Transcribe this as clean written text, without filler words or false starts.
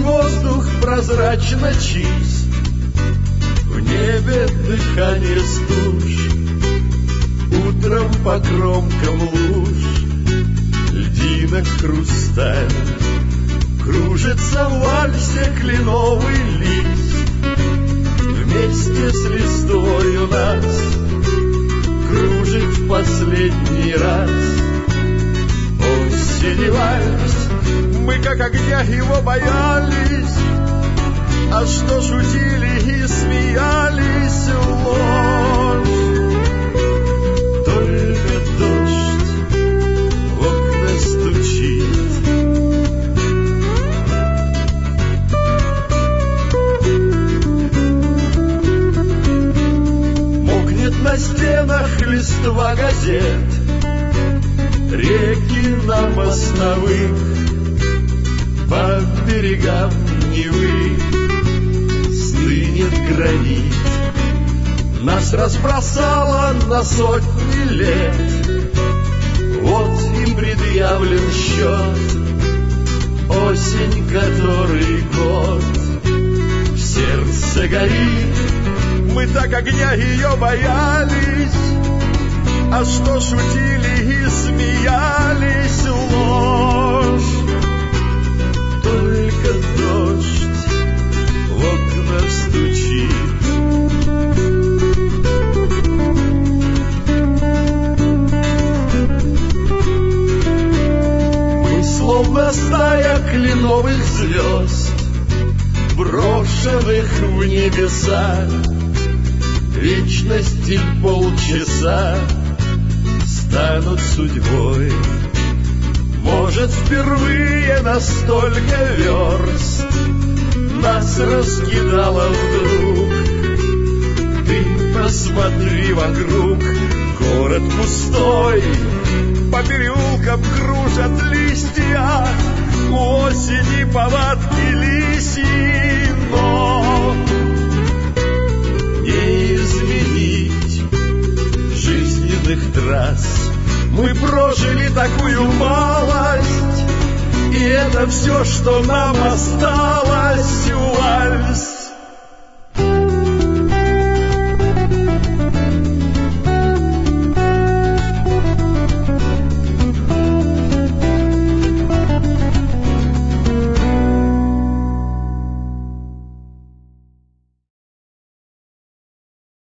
воздух прозрачно чист, в небе дыхание стуж, утром по кромкам луж льдинок хрусталь. Кружится в вальсе кленовый лист, вместе с листвою нас кружит в последний раз. Осень вальс, мы как огня его боялись, а что шутили и смеялись в ложь. Только дождь в окна стучит, мокнет на стенах листва газет, реки на мостовых, по берегам Невы стынет гранит. Нас разбросало на сотни лет, вот и предъявлен счет. Осень, который год, в сердце горит. Мы так огня ее боялись, а что шутили и смеялись ложь. Только дождь в окна стучит, мы словно стая кленовых звезд, брошенных в небеса. Вечности полчаса станут судьбой. Может, впервые на столько верст нас раскидало вдруг. Ты посмотри вокруг, город пустой, по переулкам кружат листья, у осени повадки лисьи, но не изменить жизненных трасс. Мы прожили такую малость, и это все, что нам осталось. Вуаль!